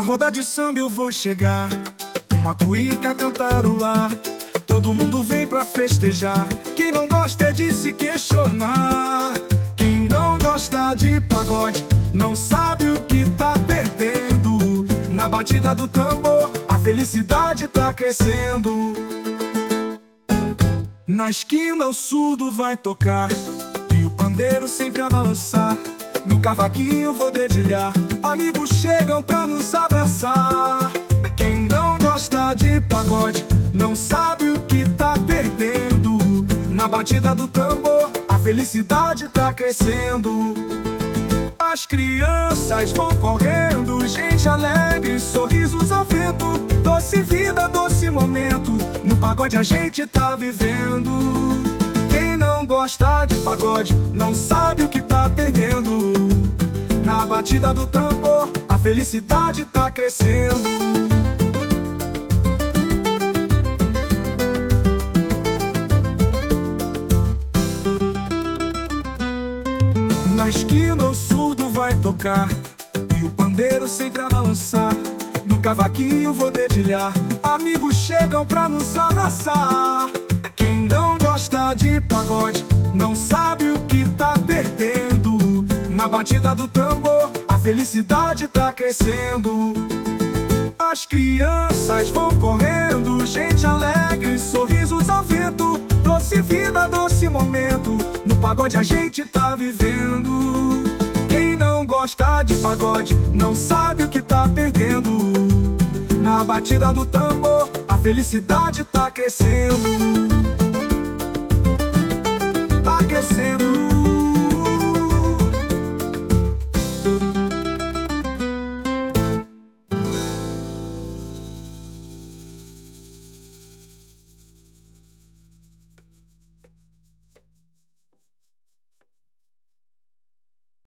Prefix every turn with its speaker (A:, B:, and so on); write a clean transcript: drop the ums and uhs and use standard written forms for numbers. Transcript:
A: roda de samba eu vou chegar, uma cuíca cantarolar. Todo mundo vem pra festejar. Quem não gosta é de se questionar. Quem não gosta de pagode não sabe o que tá perdendo. Na batida do tambor a felicidade tá crescendo. Na esquina o surdo vai tocar e o pandeiro sempre a balançar. No cavaquinho vou dedilhar, amigos chegam pra nos abraçar. Quem não gosta de pagode não sabe o que tá perdendo. Na batida do tambor a felicidade tá crescendo. As crianças vão correndo, gente alegre, sorrisos ao vento. Doce vida, doce momento, no pagode a gente tá vivendo. Quem não gosta de pagode não sabe o que tá perdendo. Na batida do tambor a felicidade tá crescendo. Na esquina o surdo vai tocar e o pandeiro sempre a balançar. No cavaquinho vou dedilhar, amigos chegam pra nos abraçar. Quem não gosta de pagode não sabe o que tá perdendo. Na batida do tambor a felicidade tá crescendo. As crianças vão correndo, gente alegre, sorrisos ao vento. Doce vida, doce momento, no pagode a gente tá vivendo. Quem não gosta de pagode não sabe o que tá perdendo. Na batida do tambor a felicidade tá crescendo. Tá crescendo.